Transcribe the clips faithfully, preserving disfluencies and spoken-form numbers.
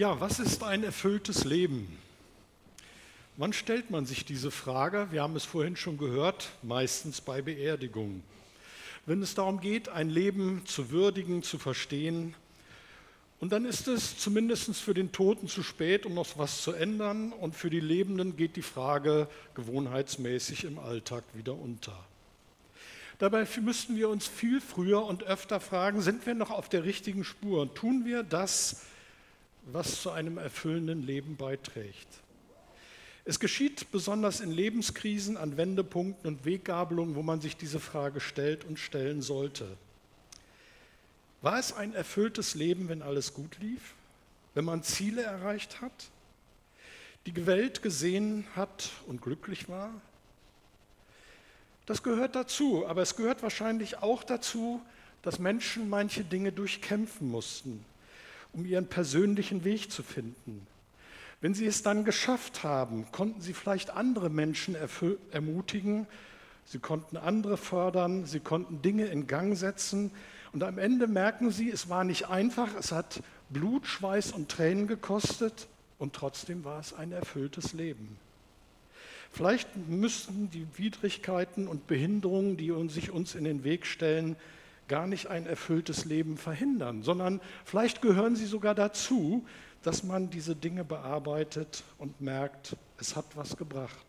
Ja, was ist ein erfülltes Leben? Wann stellt man sich diese Frage? Wir haben es vorhin schon gehört, meistens bei Beerdigungen. Wenn es darum geht, ein Leben zu würdigen, zu verstehen, und dann ist es zumindest für den Toten zu spät, um noch was zu ändern, und für die Lebenden geht die Frage gewohnheitsmäßig im Alltag wieder unter. Dabei müssten wir uns viel früher und öfter fragen, sind wir noch auf der richtigen Spur und tun wir das, was zu einem erfüllenden Leben beiträgt. Es geschieht besonders in Lebenskrisen, an Wendepunkten und Weggabelungen, wo man sich diese Frage stellt und stellen sollte. War es ein erfülltes Leben, wenn alles gut lief, wenn man Ziele erreicht hat, die Welt gesehen hat und glücklich war? Das gehört dazu, aber es gehört wahrscheinlich auch dazu, dass Menschen manche Dinge durchkämpfen mussten, um ihren persönlichen Weg zu finden. Wenn sie es dann geschafft haben, konnten sie vielleicht andere Menschen erfü- ermutigen, sie konnten andere fördern, sie konnten Dinge in Gang setzen und am Ende merken sie, es war nicht einfach, es hat Blut, Schweiß und Tränen gekostet und trotzdem war es ein erfülltes Leben. Vielleicht müssten die Widrigkeiten und Behinderungen, die uns, sich uns in den Weg stellen, gar nicht ein erfülltes Leben verhindern, sondern vielleicht gehören sie sogar dazu, dass man diese Dinge bearbeitet und merkt, es hat was gebracht.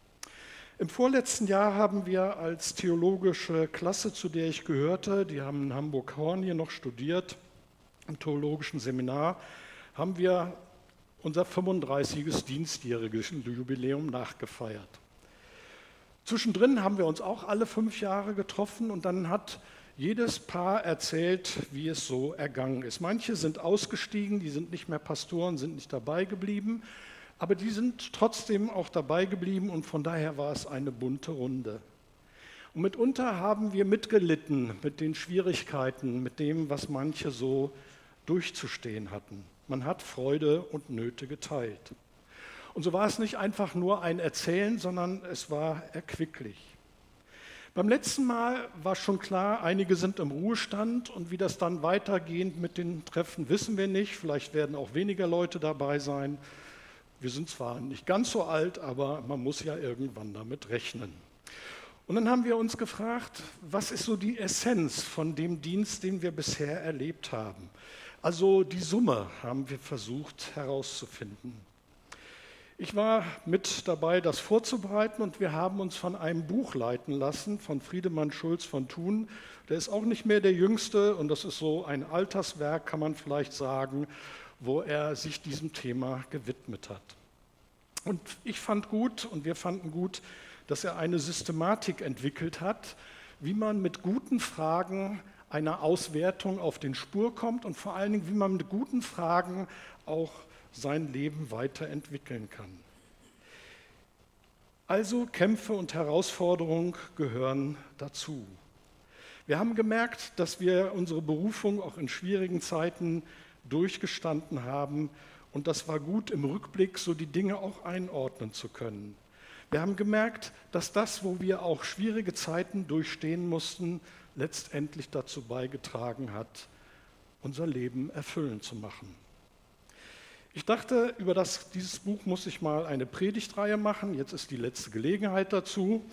Im vorletzten Jahr haben wir als theologische Klasse, zu der ich gehörte, die haben in Hamburg-Horn hier noch studiert, im theologischen Seminar, haben wir unser fünfunddreißigstes dienstjähriges Jubiläum nachgefeiert. Zwischendrin haben wir uns auch alle fünf Jahre getroffen und dann hat jedes Paar erzählt, wie es so ergangen ist. Manche sind ausgestiegen, die sind nicht mehr Pastoren, sind nicht dabei geblieben, aber die sind trotzdem auch dabei geblieben und von daher war es eine bunte Runde. Und mitunter haben wir mitgelitten mit den Schwierigkeiten, mit dem, was manche so durchzustehen hatten. Man hat Freude und Nöte geteilt. Und so war es nicht einfach nur ein Erzählen, sondern es war erquicklich. Beim letzten Mal war schon klar, einige sind im Ruhestand und wie das dann weitergeht mit den Treffen, wissen wir nicht. Vielleicht werden auch weniger Leute dabei sein. Wir sind zwar nicht ganz so alt, aber man muss ja irgendwann damit rechnen. Und dann haben wir uns gefragt, was ist so die Essenz von dem Dienst, den wir bisher erlebt haben? Also die Summe haben wir versucht herauszufinden. Ich war mit dabei, das vorzubereiten und wir haben uns von einem Buch leiten lassen, von Friedemann Schulz von Thun. Der ist auch nicht mehr der Jüngste und das ist so ein Alterswerk, kann man vielleicht sagen, wo er sich diesem Thema gewidmet hat. Und ich fand gut und wir fanden gut, dass er eine Systematik entwickelt hat, wie man mit guten Fragen einer Auswertung auf den Spur kommt und vor allen Dingen, wie man mit guten Fragen auch sein Leben weiterentwickeln kann. Also Kämpfe und Herausforderungen gehören dazu. Wir haben gemerkt, dass wir unsere Berufung auch in schwierigen Zeiten durchgestanden haben und das war gut im Rückblick, so die Dinge auch einordnen zu können. Wir haben gemerkt, dass das, wo wir auch schwierige Zeiten durchstehen mussten, letztendlich dazu beigetragen hat, unser Leben erfüllend zu machen. Ich dachte, über das, dieses Buch muss ich mal eine Predigtreihe machen. Jetzt ist die letzte Gelegenheit dazu.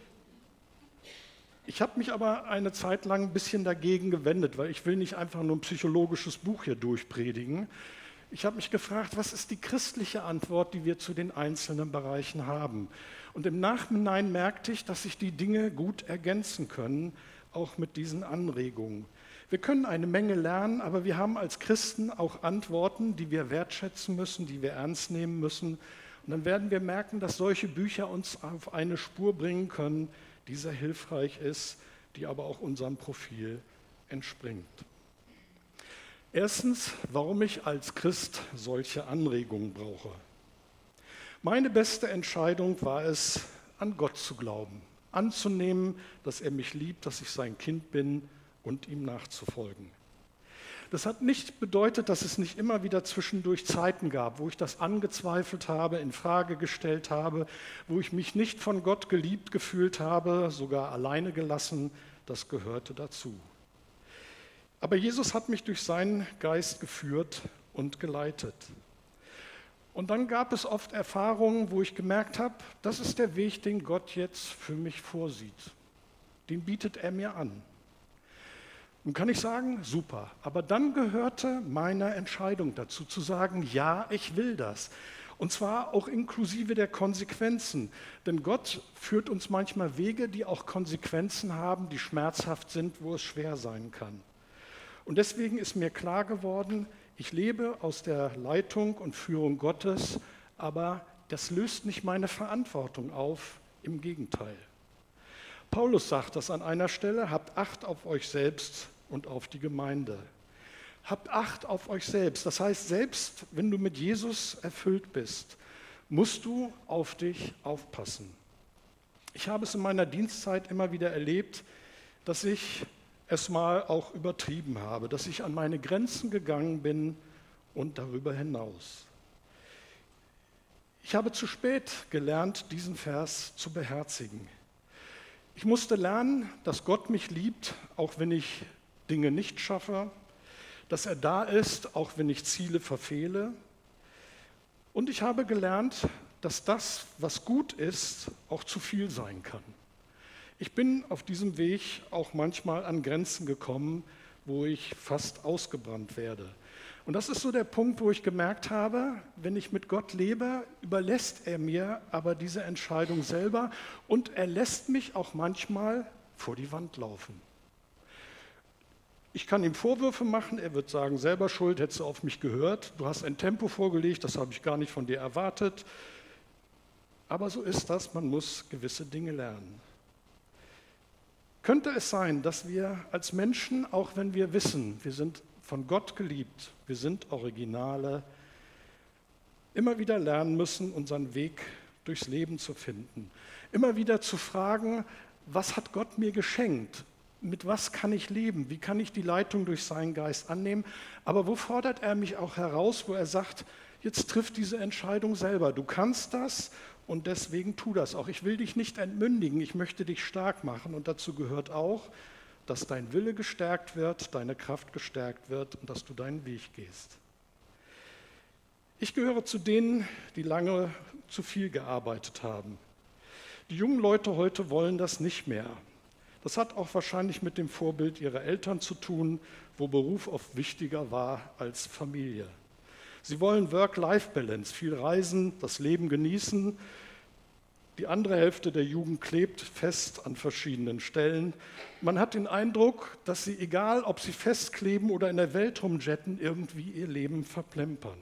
Ich habe mich aber eine Zeit lang ein bisschen dagegen gewendet, weil ich will nicht einfach nur ein psychologisches Buch hier durchpredigen. Ich habe mich gefragt, was ist die christliche Antwort, die wir zu den einzelnen Bereichen haben? Und im Nachhinein merkte ich, dass sich die Dinge gut ergänzen können, auch mit diesen Anregungen. Wir können eine Menge lernen, aber wir haben als Christen auch Antworten, die wir wertschätzen müssen, die wir ernst nehmen müssen. Und dann werden wir merken, dass solche Bücher uns auf eine Spur bringen können, die sehr hilfreich ist, die aber auch unserem Profil entspringt. Erstens, warum ich als Christ solche Anregungen brauche. Meine beste Entscheidung war es, an Gott zu glauben, anzunehmen, dass er mich liebt, dass ich sein Kind bin und ihm nachzufolgen. Das hat nicht bedeutet, dass es nicht immer wieder zwischendurch Zeiten gab, wo ich das angezweifelt habe, in Frage gestellt habe, wo ich mich nicht von Gott geliebt gefühlt habe, sogar alleine gelassen, das gehörte dazu. Aber Jesus hat mich durch seinen Geist geführt und geleitet. Und dann gab es oft Erfahrungen, wo ich gemerkt habe, das ist der Weg, den Gott jetzt für mich vorsieht. Den bietet er mir an. Und kann ich sagen, super. Aber dann gehörte meine Entscheidung dazu, zu sagen, ja, ich will das. Und zwar auch inklusive der Konsequenzen. Denn Gott führt uns manchmal Wege, die auch Konsequenzen haben, die schmerzhaft sind, wo es schwer sein kann. Und deswegen ist mir klar geworden, ich lebe aus der Leitung und Führung Gottes, aber das löst nicht meine Verantwortung auf, im Gegenteil. Paulus sagt das an einer Stelle, habt Acht auf euch selbst und auf die Gemeinde. Habt Acht auf euch selbst. Das heißt, selbst wenn du mit Jesus erfüllt bist, musst du auf dich aufpassen. Ich habe es in meiner Dienstzeit immer wieder erlebt, dass ich es mal auch übertrieben habe, dass ich an meine Grenzen gegangen bin und darüber hinaus. Ich habe zu spät gelernt, diesen Vers zu beherzigen. Ich musste lernen, dass Gott mich liebt, auch wenn ich Dinge nicht schaffe, dass er da ist, auch wenn ich Ziele verfehle. Und ich habe gelernt, dass das, was gut ist, auch zu viel sein kann. Ich bin auf diesem Weg auch manchmal an Grenzen gekommen, wo ich fast ausgebrannt werde. Und das ist so der Punkt, wo ich gemerkt habe, wenn ich mit Gott lebe, überlässt er mir aber diese Entscheidung selber und er lässt mich auch manchmal vor die Wand laufen. Ich kann ihm Vorwürfe machen, er wird sagen, selber schuld, hättest du auf mich gehört, du hast ein Tempo vorgelegt, das habe ich gar nicht von dir erwartet. Aber so ist das, man muss gewisse Dinge lernen. Könnte es sein, dass wir als Menschen, auch wenn wir wissen, wir sind von Gott geliebt, wir sind Originale, immer wieder lernen müssen, unseren Weg durchs Leben zu finden. Immer wieder zu fragen, was hat Gott mir geschenkt? Mit was kann ich leben? Wie kann ich die Leitung durch seinen Geist annehmen? Aber wo fordert er mich auch heraus, wo er sagt, jetzt triff diese Entscheidung selber. Du kannst das und deswegen tu das auch. Ich will dich nicht entmündigen, ich möchte dich stark machen. Und dazu gehört auch, dass dein Wille gestärkt wird, deine Kraft gestärkt wird und dass du deinen Weg gehst. Ich gehöre zu denen, die lange zu viel gearbeitet haben. Die jungen Leute heute wollen das nicht mehr. Das hat auch wahrscheinlich mit dem Vorbild ihrer Eltern zu tun, wo Beruf oft wichtiger war als Familie. Sie wollen Work-Life-Balance, viel reisen, das Leben genießen. Die andere Hälfte der Jugend klebt fest an verschiedenen Stellen. Man hat den Eindruck, dass sie, egal ob sie festkleben oder in der Welt rumjetten, irgendwie ihr Leben verplempern.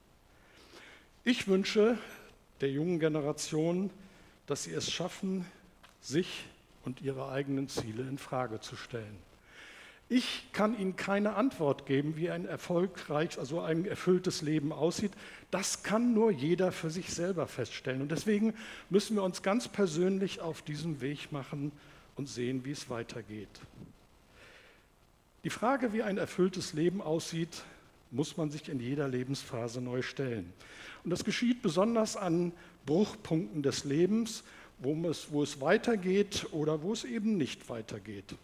Ich wünsche der jungen Generation, dass sie es schaffen, sich und ihre eigenen Ziele in Frage zu stellen. Ich kann Ihnen keine Antwort geben, wie ein erfolgreich, also ein erfülltes Leben aussieht. Das kann nur jeder für sich selber feststellen. Und deswegen müssen wir uns ganz persönlich auf diesen Weg machen und sehen, wie es weitergeht. Die Frage, wie ein erfülltes Leben aussieht, muss man sich in jeder Lebensphase neu stellen. Und das geschieht besonders an Bruchpunkten des Lebens, wo es, wo es weitergeht oder wo es eben nicht weitergeht.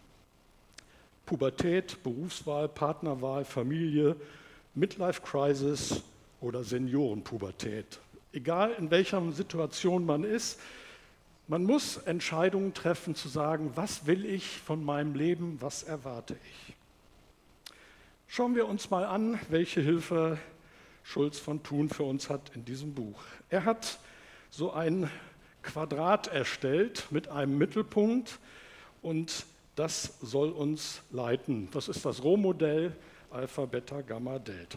Pubertät, Berufswahl, Partnerwahl, Familie, Midlife-Crisis oder Seniorenpubertät. Egal in welcher Situation man ist, man muss Entscheidungen treffen, zu sagen, was will ich von meinem Leben, was erwarte ich. Schauen wir uns mal an, welche Hilfe Schulz von Thun für uns hat in diesem Buch. Er hat so ein Quadrat erstellt mit einem Mittelpunkt und das soll uns leiten. Das ist das Rohmodell Alpha, Beta, Gamma, Delta.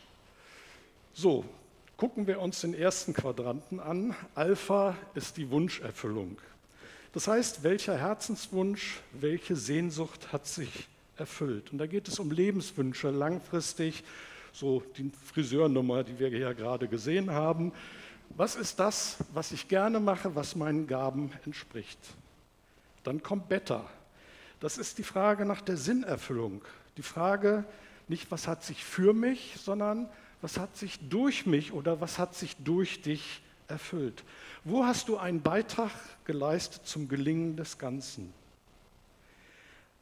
So, gucken wir uns den ersten Quadranten an. Alpha ist die Wunscherfüllung. Das heißt, welcher Herzenswunsch, welche Sehnsucht hat sich erfüllt? Und da geht es um Lebenswünsche langfristig, so die Friseurnummer, die wir hier gerade gesehen haben. Was ist das, was ich gerne mache, was meinen Gaben entspricht? Dann kommt Beta. Das ist die Frage nach der Sinnerfüllung. Die Frage nicht, was hat sich für mich, sondern was hat sich durch mich oder was hat sich durch dich erfüllt? Wo hast du einen Beitrag geleistet zum Gelingen des Ganzen?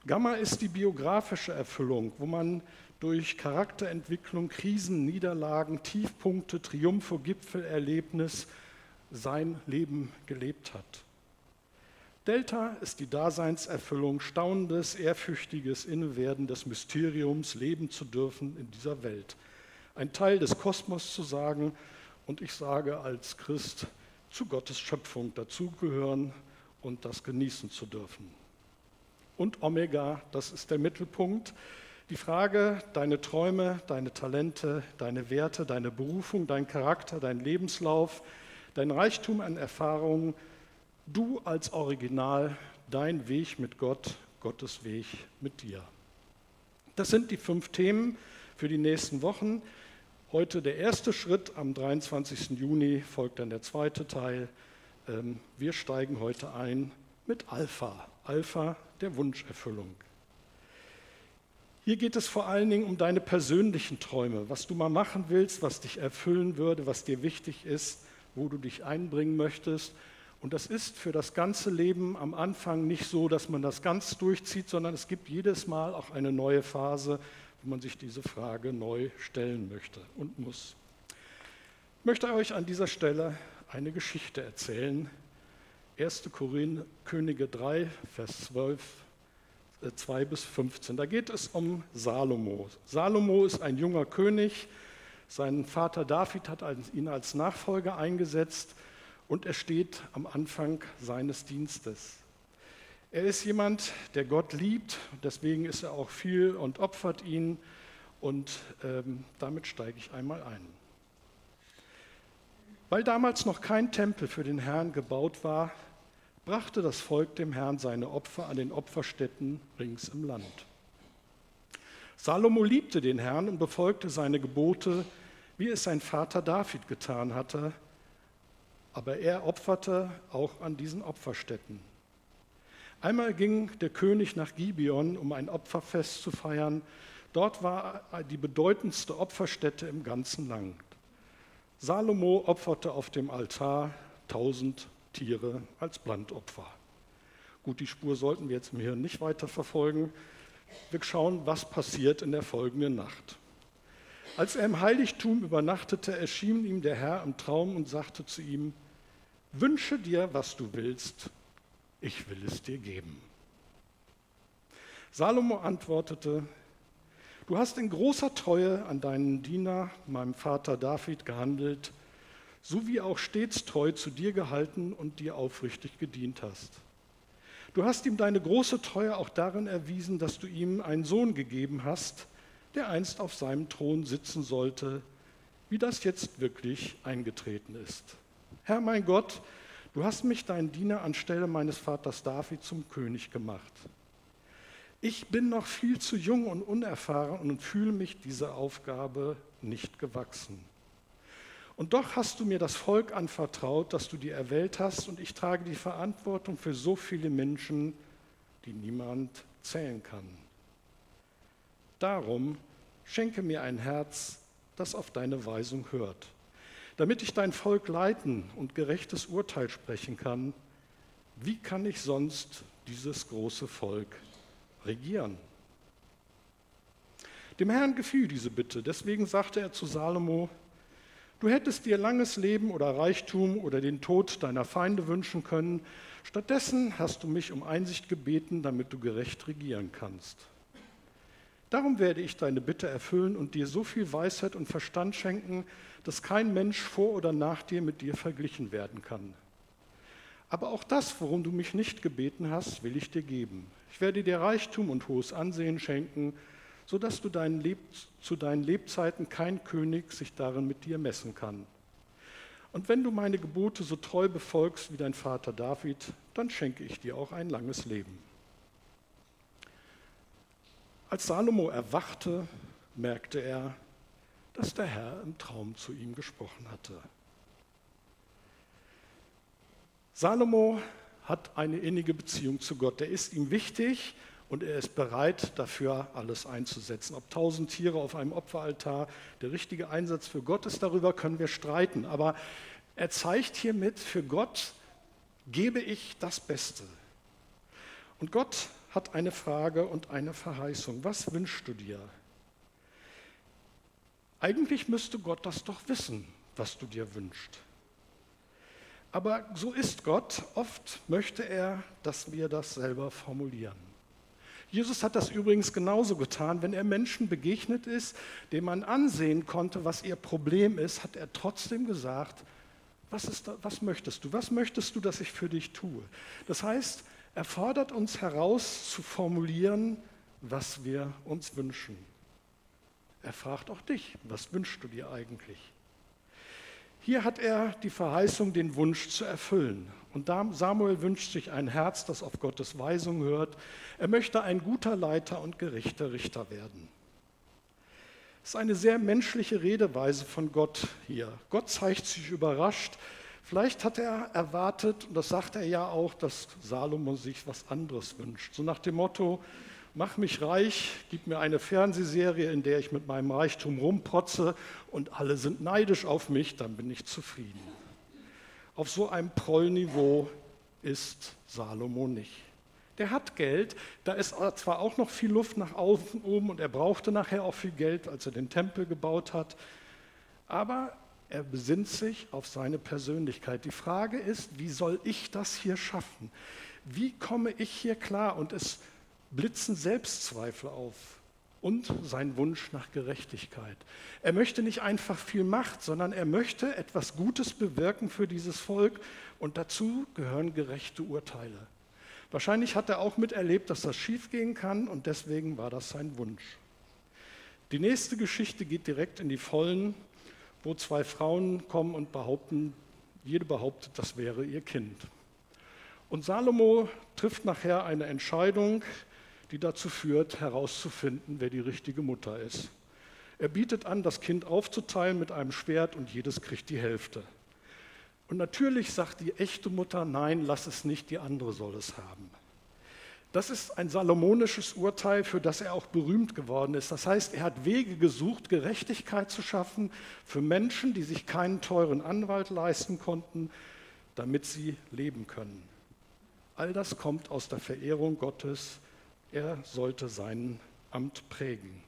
Gamma ist die biografische Erfüllung, wo man durch Charakterentwicklung, Krisen, Niederlagen, Tiefpunkte, Triumphe, Gipfelerlebnis sein Leben gelebt hat. Delta ist die Daseinserfüllung, staunendes, ehrfürchtiges Innewerden des Mysteriums, leben zu dürfen in dieser Welt. Ein Teil des Kosmos zu sagen und ich sage als Christ, zu Gottes Schöpfung dazugehören und das genießen zu dürfen. Und Omega, das ist der Mittelpunkt. Die Frage, deine Träume, deine Talente, deine Werte, deine Berufung, dein Charakter, dein Lebenslauf, dein Reichtum an Erfahrungen, du als Original, dein Weg mit Gott, Gottes Weg mit dir. Das sind die fünf Themen für die nächsten Wochen. Heute der erste Schritt, am dreiundzwanzigsten Juni folgt dann der zweite Teil. Wir steigen heute ein mit Alpha, Alpha der Wunscherfüllung. Hier geht es vor allen Dingen um deine persönlichen Träume, was du mal machen willst, was dich erfüllen würde, was dir wichtig ist, wo du dich einbringen möchtest. Und das ist für das ganze Leben am Anfang nicht so, dass man das ganz durchzieht, sondern es gibt jedes Mal auch eine neue Phase, wo man sich diese Frage neu stellen möchte und muss. Ich möchte euch an dieser Stelle eine Geschichte erzählen. erste Könige drei, Vers zwölf, zwei bis fünfzehn. Da geht es um Salomo. Salomo ist ein junger König. Sein Vater David hat ihn als Nachfolger eingesetzt. Und er steht am Anfang seines Dienstes. Er ist jemand, der Gott liebt, deswegen ist er auch viel und opfert ihn. Und ähm, damit steige ich einmal ein. Weil damals noch kein Tempel für den Herrn gebaut war, brachte das Volk dem Herrn seine Opfer an den Opferstätten rings im Land. Salomo liebte den Herrn und befolgte seine Gebote, wie es sein Vater David getan hatte. Aber er opferte auch an diesen Opferstätten. Einmal ging der König nach Gibeon, um ein Opferfest zu feiern. Dort war die bedeutendste Opferstätte im ganzen Land. Salomo opferte auf dem Altar tausend Tiere als Brandopfer. Gut, die Spur sollten wir jetzt im Hirn nicht weiter verfolgen. Wir schauen, was passiert in der folgenden Nacht. Als er im Heiligtum übernachtete, erschien ihm der Herr im Traum und sagte zu ihm: Wünsche dir, was du willst, ich will es dir geben. Salomo antwortete: Du hast in großer Treue an deinen Diener, meinem Vater David, gehandelt, so wie auch stets treu zu dir gehalten und dir aufrichtig gedient hast. Du hast ihm deine große Treue auch darin erwiesen, dass du ihm einen Sohn gegeben hast, der einst auf seinem Thron sitzen sollte, wie das jetzt wirklich eingetreten ist. Herr mein Gott, du hast mich, dein Diener, anstelle meines Vaters David zum König gemacht. Ich bin noch viel zu jung und unerfahren und fühle mich dieser Aufgabe nicht gewachsen. Und doch hast du mir das Volk anvertraut, das du dir erwählt hast, und ich trage die Verantwortung für so viele Menschen, die niemand zählen kann. Darum schenke mir ein Herz, das auf deine Weisung hört, damit ich dein Volk leiten und gerechtes Urteil sprechen kann. Wie kann ich sonst dieses große Volk regieren? Dem Herrn gefiel diese Bitte, deswegen sagte er zu Salomo: Du hättest dir langes Leben oder Reichtum oder den Tod deiner Feinde wünschen können. Stattdessen hast du mich um Einsicht gebeten, damit du gerecht regieren kannst. Darum werde ich deine Bitte erfüllen und dir so viel Weisheit und Verstand schenken, dass kein Mensch vor oder nach dir mit dir verglichen werden kann. Aber auch das, worum du mich nicht gebeten hast, will ich dir geben. Ich werde dir Reichtum und hohes Ansehen schenken, sodass du deinen Leb- zu deinen Lebzeiten kein König sich darin mit dir messen kann. Und wenn du meine Gebote so treu befolgst wie dein Vater David, dann schenke ich dir auch ein langes Leben. Als Salomo erwachte, merkte er, dass der Herr im Traum zu ihm gesprochen hatte. Salomo hat eine innige Beziehung zu Gott. Er ist ihm wichtig und er ist bereit, dafür alles einzusetzen. Ob tausend Tiere auf einem Opferaltar der richtige Einsatz für Gott ist, darüber können wir streiten. Aber er zeigt hiermit, für Gott gebe ich das Beste. Und Gott hat eine Frage und eine Verheißung. Was wünschst du dir? Eigentlich müsste Gott das doch wissen, was du dir wünschst. Aber so ist Gott. Oft möchte er, dass wir das selber formulieren. Jesus hat das übrigens genauso getan. Wenn er Menschen begegnet ist, denen man ansehen konnte, was ihr Problem ist, hat er trotzdem gesagt, was, ist da, was möchtest du? Was möchtest du, dass ich für dich tue? Das heißt, er fordert uns heraus, zu formulieren, was wir uns wünschen. Er fragt auch dich, was wünschst du dir eigentlich? Hier hat er die Verheißung, den Wunsch zu erfüllen. Und Samuel wünscht sich ein Herz, das auf Gottes Weisung hört. Er möchte ein guter Leiter und gerechter Richter werden. Es ist eine sehr menschliche Redeweise von Gott hier. Gott zeigt sich überrascht. Vielleicht hat er erwartet, und das sagt er ja auch, dass Salomo sich was anderes wünscht. So nach dem Motto, mach mich reich, gib mir eine Fernsehserie, in der ich mit meinem Reichtum rumprotze und alle sind neidisch auf mich, dann bin ich zufrieden. Auf so einem Prollniveau ist Salomo nicht. Der hat Geld, da ist zwar auch noch viel Luft nach außen oben und er brauchte nachher auch viel Geld, als er den Tempel gebaut hat, aber er besinnt sich auf seine Persönlichkeit. Die Frage ist, wie soll ich das hier schaffen? Wie komme ich hier klar? Und es blitzen Selbstzweifel auf und sein Wunsch nach Gerechtigkeit. Er möchte nicht einfach viel Macht, sondern er möchte etwas Gutes bewirken für dieses Volk und dazu gehören gerechte Urteile. Wahrscheinlich hat er auch miterlebt, dass das schiefgehen kann und deswegen war das sein Wunsch. Die nächste Geschichte geht direkt in die Vollen, wo zwei Frauen kommen und behaupten, jede behauptet, das wäre ihr Kind. Und Salomo trifft nachher eine Entscheidung, die dazu führt, herauszufinden, wer die richtige Mutter ist. Er bietet an, das Kind aufzuteilen mit einem Schwert und jedes kriegt die Hälfte. Und natürlich sagt die echte Mutter, nein, lass es nicht, die andere soll es haben. Das ist ein salomonisches Urteil, für das er auch berühmt geworden ist. Das heißt, er hat Wege gesucht, Gerechtigkeit zu schaffen für Menschen, die sich keinen teuren Anwalt leisten konnten, damit sie leben können. All das kommt aus der Verehrung Gottes. Er sollte sein Amt prägen.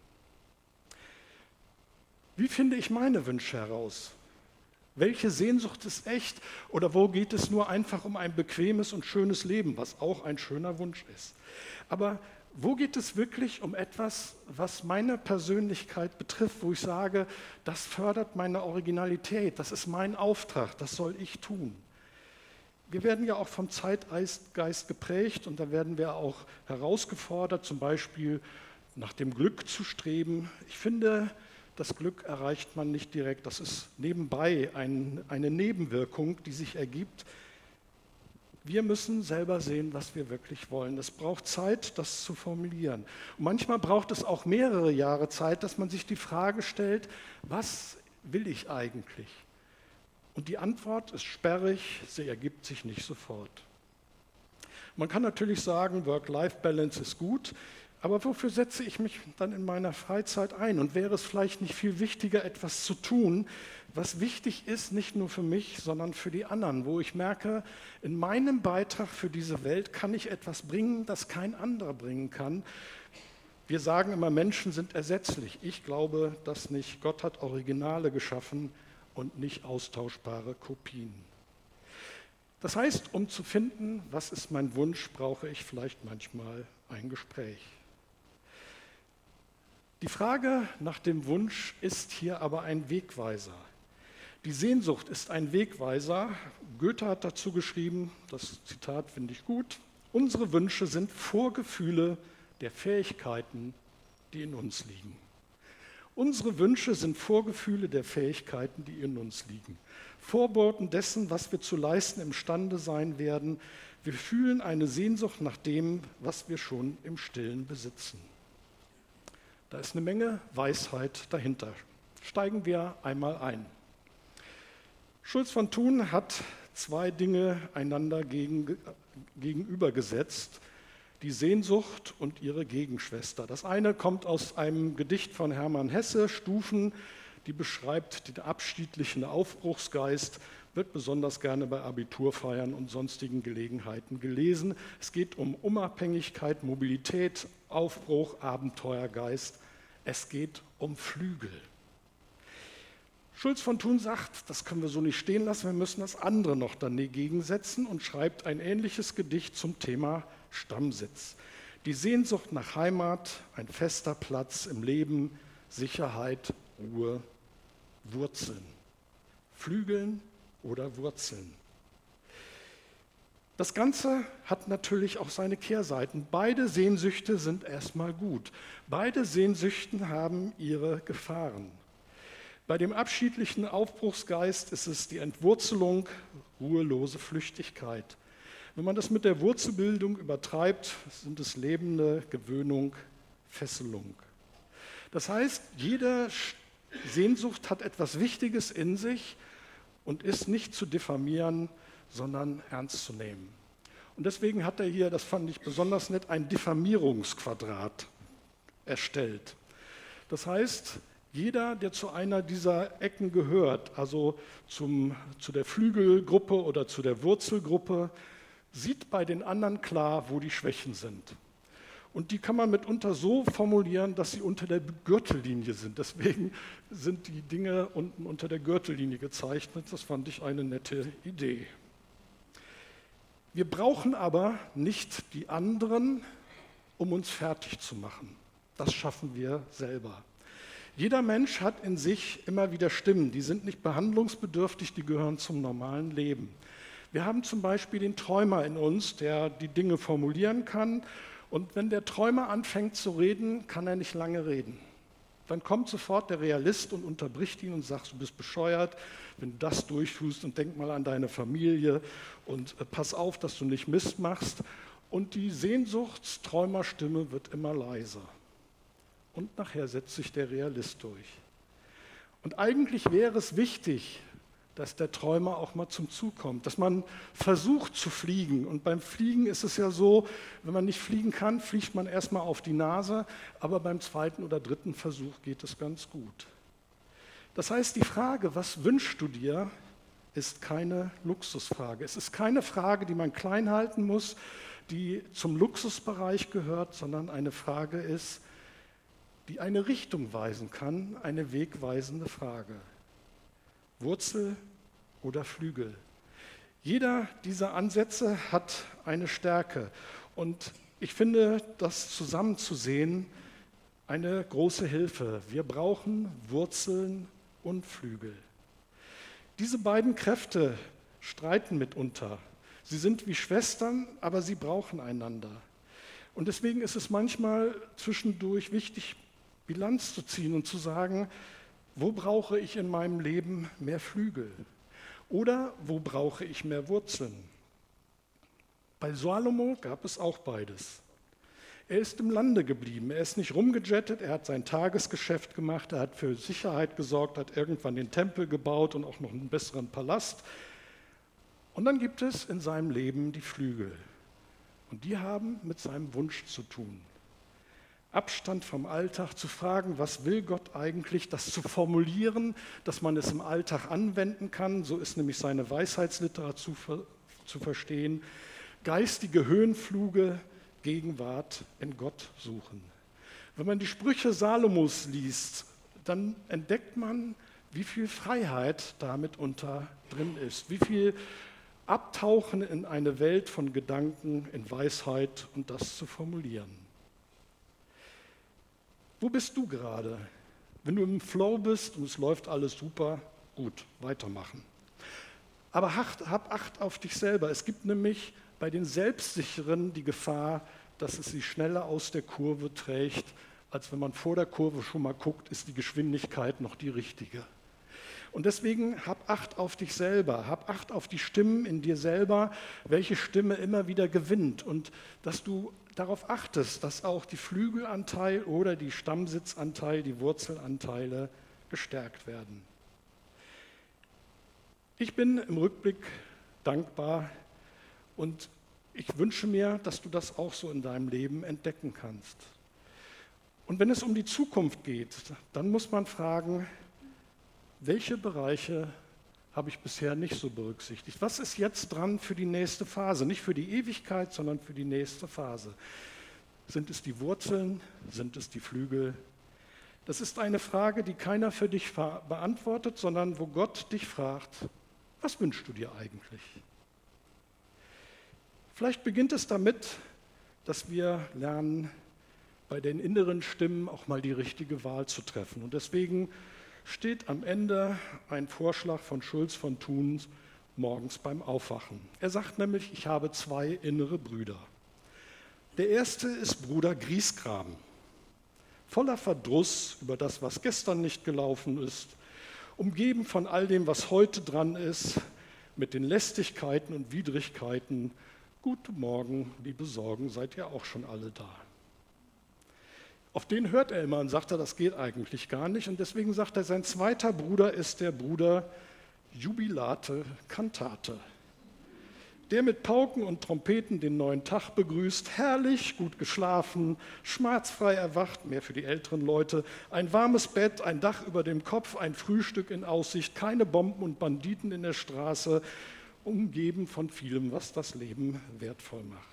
Wie finde ich meine Wünsche heraus? Welche Sehnsucht ist echt oder wo geht es nur einfach um ein bequemes und schönes Leben, was auch ein schöner Wunsch ist? Aber wo geht es wirklich um etwas, was meine Persönlichkeit betrifft, wo ich sage, das fördert meine Originalität, das ist mein Auftrag, das soll ich tun? Wir werden ja auch vom Zeitgeist geprägt und da werden wir auch herausgefordert, zum Beispiel nach dem Glück zu streben. Ich finde, das Glück erreicht man nicht direkt. Das ist nebenbei ein, eine Nebenwirkung, die sich ergibt. Wir müssen selber sehen, was wir wirklich wollen. Es braucht Zeit, das zu formulieren. Und manchmal braucht es auch mehrere Jahre Zeit, dass man sich die Frage stellt, was will ich eigentlich? Und die Antwort ist sperrig, sie ergibt sich nicht sofort. Man kann natürlich sagen, Work-Life-Balance ist gut, aber wofür setze ich mich dann in meiner Freizeit ein? Und wäre es vielleicht nicht viel wichtiger, etwas zu tun, was wichtig ist, nicht nur für mich, sondern für die anderen, wo ich merke, in meinem Beitrag für diese Welt kann ich etwas bringen, das kein anderer bringen kann. Wir sagen immer, Menschen sind ersetzlich. Ich glaube das nicht. Gott hat Originale geschaffen und nicht austauschbare Kopien. Das heißt, um zu finden, was ist mein Wunsch, brauche ich vielleicht manchmal ein Gespräch. Die Frage nach dem Wunsch ist hier aber ein Wegweiser. Die Sehnsucht ist ein Wegweiser. Goethe hat dazu geschrieben, das Zitat finde ich gut, unsere Wünsche sind Vorgefühle der Fähigkeiten, die in uns liegen. Unsere Wünsche sind Vorgefühle der Fähigkeiten, die in uns liegen. Vorboten dessen, was wir zu leisten imstande sein werden. Wir fühlen eine Sehnsucht nach dem, was wir schon im Stillen besitzen. Da ist eine Menge Weisheit dahinter. Steigen wir einmal ein. Schulz von Thun hat zwei Dinge einander gegen, gegenübergesetzt. Die Sehnsucht und ihre Gegenschwester. Das eine kommt aus einem Gedicht von Hermann Hesse, Stufen, die beschreibt den abschiedlichen Aufbruchsgeist. wird besonders gerne bei Abiturfeiern und sonstigen Gelegenheiten gelesen. Es geht um Unabhängigkeit, Mobilität, Aufbruch, Abenteuergeist. Es geht um Flügel. Schulz von Thun sagt, das können wir so nicht stehen lassen, wir müssen das andere noch dagegen setzen und schreibt ein ähnliches Gedicht zum Thema Stammsitz. Die Sehnsucht nach Heimat, ein fester Platz im Leben, Sicherheit, Ruhe, Wurzeln. Flügeln oder Wurzeln. Das Ganze hat natürlich auch seine Kehrseiten. Beide Sehnsüchte sind erstmal gut. Beide Sehnsüchten haben ihre Gefahren. Bei dem abschiedlichen Aufbruchsgeist ist es die Entwurzelung, ruhelose Flüchtigkeit. Wenn man das mit der Wurzelbildung übertreibt, sind es lebende Gewöhnung, Fesselung. Das heißt, jede Sehnsucht hat etwas Wichtiges in sich und ist nicht zu diffamieren, sondern ernst zu nehmen. Und deswegen hat er hier, das fand ich besonders nett, ein Diffamierungsquadrat erstellt. Das heißt, jeder, der zu einer dieser Ecken gehört, also zum, zu der Flügelgruppe oder zu der Wurzelgruppe, sieht bei den anderen klar, wo die Schwächen sind. Und die kann man mitunter so formulieren, dass sie unter der Gürtellinie sind. Deswegen sind die Dinge unten unter der Gürtellinie gezeichnet. Das fand ich eine nette Idee. Wir brauchen aber nicht die anderen, um uns fertig zu machen. Das schaffen wir selber. Jeder Mensch hat in sich immer wieder Stimmen, die sind nicht behandlungsbedürftig, die gehören zum normalen Leben. Wir haben zum Beispiel den Träumer in uns, der die Dinge formulieren kann. Und wenn der Träumer anfängt zu reden, kann er nicht lange reden. Dann kommt sofort der Realist und unterbricht ihn und sagt, du bist bescheuert, wenn du das durchtust und denk mal an deine Familie und pass auf, dass du nicht Mist machst. Und die Sehnsuchtsträumerstimme wird immer leiser. Und nachher setzt sich der Realist durch. Und eigentlich wäre es wichtig, dass der Träumer auch mal zum Zug kommt, dass man versucht zu fliegen. Und beim Fliegen ist es ja so, wenn man nicht fliegen kann, fliegt man erstmal auf die Nase, aber beim zweiten oder dritten Versuch geht es ganz gut. Das heißt, die Frage, was wünschst du dir, ist keine Luxusfrage. Es ist keine Frage, die man klein halten muss, die zum Luxusbereich gehört, sondern eine Frage ist, die eine Richtung weisen kann, eine wegweisende Frage. Wurzel oder Flügel. Jeder dieser Ansätze hat eine Stärke. Und ich finde, das zusammenzusehen, eine große Hilfe. Wir brauchen Wurzeln und Flügel. Diese beiden Kräfte streiten mitunter. Sie sind wie Schwestern, aber sie brauchen einander. Und deswegen ist es manchmal zwischendurch wichtig, Bilanz zu ziehen und zu sagen, wo brauche ich in meinem Leben mehr Flügel? Oder wo brauche ich mehr Wurzeln? Bei Salomo gab es auch beides. Er ist im Lande geblieben, er ist nicht rumgejettet, er hat sein Tagesgeschäft gemacht, er hat für Sicherheit gesorgt, hat irgendwann den Tempel gebaut und auch noch einen besseren Palast. Und dann gibt es in seinem Leben die Flügel. Und die haben mit seinem Wunsch zu tun. Abstand vom Alltag, zu fragen, was will Gott eigentlich, das zu formulieren, dass man es im Alltag anwenden kann, so ist nämlich seine Weisheitsliteratur zu, zu verstehen. Geistige Höhenflüge, Gegenwart in Gott suchen. Wenn man die Sprüche Salomos liest, dann entdeckt man, wie viel Freiheit damit unter drin ist, wie viel Abtauchen in eine Welt von Gedanken, in Weisheit und das zu formulieren. Wo bist du gerade? Wenn du im Flow bist und es läuft alles super, gut, weitermachen. Aber hab Acht auf dich selber. Es gibt nämlich bei den Selbstsicheren die Gefahr, dass es sie schneller aus der Kurve trägt, als wenn man vor der Kurve schon mal guckt, ist die Geschwindigkeit noch die richtige. Und deswegen hab Acht auf dich selber, hab Acht auf die Stimmen in dir selber, welche Stimme immer wieder gewinnt und dass du darauf achtest, dass auch die Flügelanteil oder die Stammsitzanteil, die Wurzelanteile gestärkt werden. Ich bin im Rückblick dankbar und ich wünsche mir, dass du das auch so in deinem Leben entdecken kannst. Und wenn es um die Zukunft geht, dann muss man fragen, welche Bereiche habe ich bisher nicht so berücksichtigt. Was ist jetzt dran für die nächste Phase? Nicht für die Ewigkeit, sondern für die nächste Phase. Sind es die Wurzeln? Sind es die Flügel? Das ist eine Frage, die keiner für dich beantwortet, sondern wo Gott dich fragt, was wünschst du dir eigentlich? Vielleicht beginnt es damit, dass wir lernen, bei den inneren Stimmen auch mal die richtige Wahl zu treffen. Und deswegen steht am Ende ein Vorschlag von Schulz von Thun morgens beim Aufwachen. Er sagt nämlich, ich habe zwei innere Brüder. Der erste ist Bruder Griesgram, voller Verdruss über das, was gestern nicht gelaufen ist, umgeben von all dem, was heute dran ist, mit den Lästigkeiten und Widrigkeiten. Guten Morgen, liebe Sorgen, seid ihr auch schon alle da? Auf den hört er immer und sagt er, das geht eigentlich gar nicht. Und deswegen sagt er, sein zweiter Bruder ist der Bruder Jubilate Cantate, der mit Pauken und Trompeten den neuen Tag begrüßt, herrlich, gut geschlafen, schmerzfrei erwacht, mehr für die älteren Leute, ein warmes Bett, ein Dach über dem Kopf, ein Frühstück in Aussicht, keine Bomben und Banditen in der Straße, umgeben von vielem, was das Leben wertvoll macht.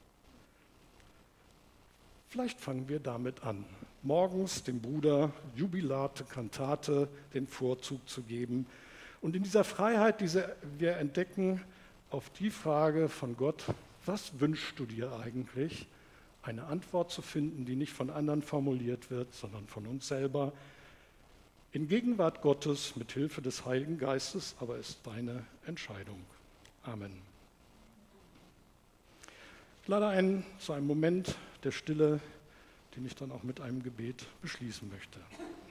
Vielleicht fangen wir damit an, morgens dem Bruder Jubilate Cantate den Vorzug zu geben und in dieser Freiheit, die wir entdecken, auf die Frage von Gott, was wünschst du dir eigentlich, eine Antwort zu finden, die nicht von anderen formuliert wird, sondern von uns selber, in Gegenwart Gottes mit Hilfe des Heiligen Geistes, aber ist deine Entscheidung. Amen. Ich lade ein zu einem Moment der Stille, den ich dann auch mit einem Gebet beschließen möchte.